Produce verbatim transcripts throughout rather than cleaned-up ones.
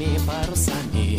своими парусами.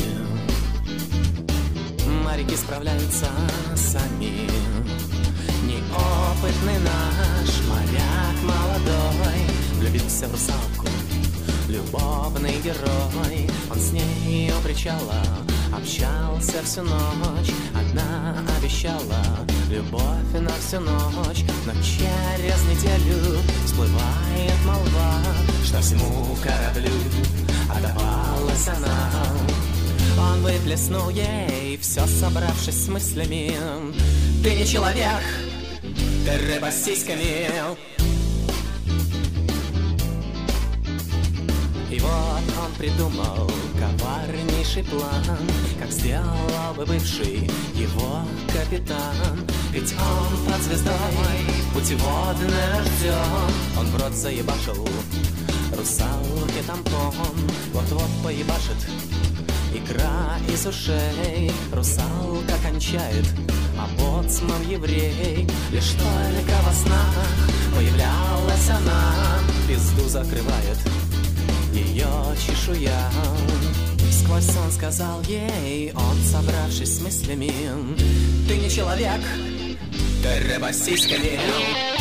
Моряки справляются сами. Неопытный наш моряк молодой влюбился в русалку, любовный герой. Он с ней у причала общался всю ночь. Одна обещала любовь на всю ночь, но через неделю всплывает молва, что всему кораблю отдавалась она. Он выплеснул ей все, собравшись с мыслями: ты не человек, ты рыба с сиськами. И вот он придумал коварнейший план, как сделал бы бывший его капитан. Ведь он под звездой путеводный ждет. Он в рот заебашил русалке тампон. Вот-вот поебашит икра из ушей. Русалка кончает, а боцман еврей. Лишь только во снах появлялась она, пизду закрывает ее чешуя. Сквозь сон сказал ей он, собравшись с мыслями: ты не человек, ты рыба с сиськами.